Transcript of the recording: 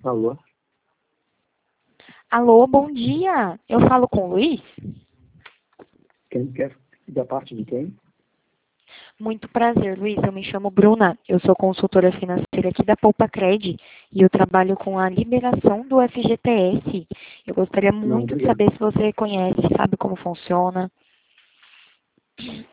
Alô? Alô, bom dia. Eu falo com o Luiz? Quem quer? Da parte de quem? Muito prazer, Luiz. Eu me chamo Bruna. Eu sou consultora financeira aqui da Poupa Cred e eu trabalho com a liberação do FGTS. Eu gostaria Não, muito de obrigado. saber se você conhece, sabe como funciona.